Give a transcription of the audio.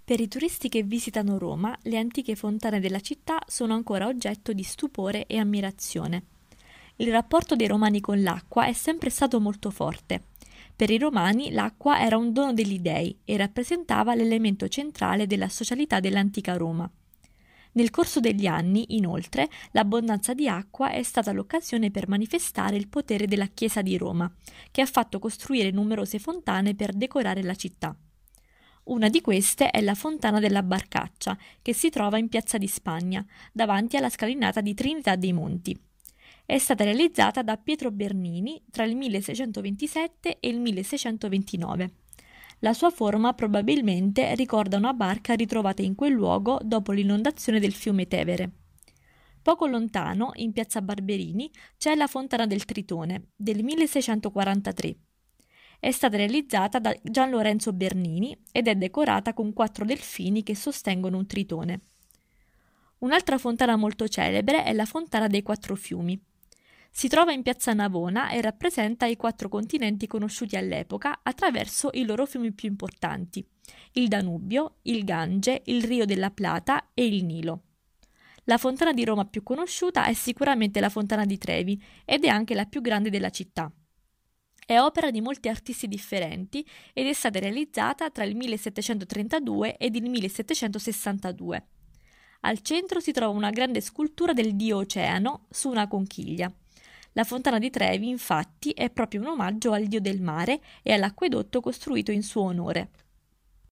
Per i turisti che visitano Roma, le antiche fontane della città sono ancora oggetto di stupore e ammirazione. Il rapporto dei romani con l'acqua è sempre stato molto forte. Per i romani l'acqua era un dono degli dei e rappresentava l'elemento centrale della socialità dell'antica Roma. Nel corso degli anni, inoltre, l'abbondanza di acqua è stata l'occasione per manifestare il potere della Chiesa di Roma, che ha fatto costruire numerose fontane per decorare la città. Una di queste è la Fontana della Barcaccia, che si trova in Piazza di Spagna, davanti alla scalinata di Trinità dei Monti. È stata realizzata da Pietro Bernini tra il 1627 e il 1629. La sua forma probabilmente ricorda una barca ritrovata in quel luogo dopo l'inondazione del fiume Tevere. Poco lontano, in Piazza Barberini, c'è la Fontana del Tritone, del 1643. È stata realizzata da Gian Lorenzo Bernini ed è decorata con 4 delfini che sostengono un tritone. Un'altra fontana molto celebre è la Fontana dei Quattro Fiumi. Si trova in piazza Navona e rappresenta i 4 continenti conosciuti all'epoca attraverso i loro fiumi più importanti: il Danubio, il Gange, il Rio della Plata e il Nilo. La fontana di Roma più conosciuta è sicuramente la Fontana di Trevi ed è anche la più grande della città. È opera di molti artisti differenti ed è stata realizzata tra il 1732 ed il 1762. Al centro si trova una grande scultura del dio Oceano su una conchiglia. La Fontana di Trevi, infatti, è proprio un omaggio al dio del mare e all'acquedotto costruito in suo onore.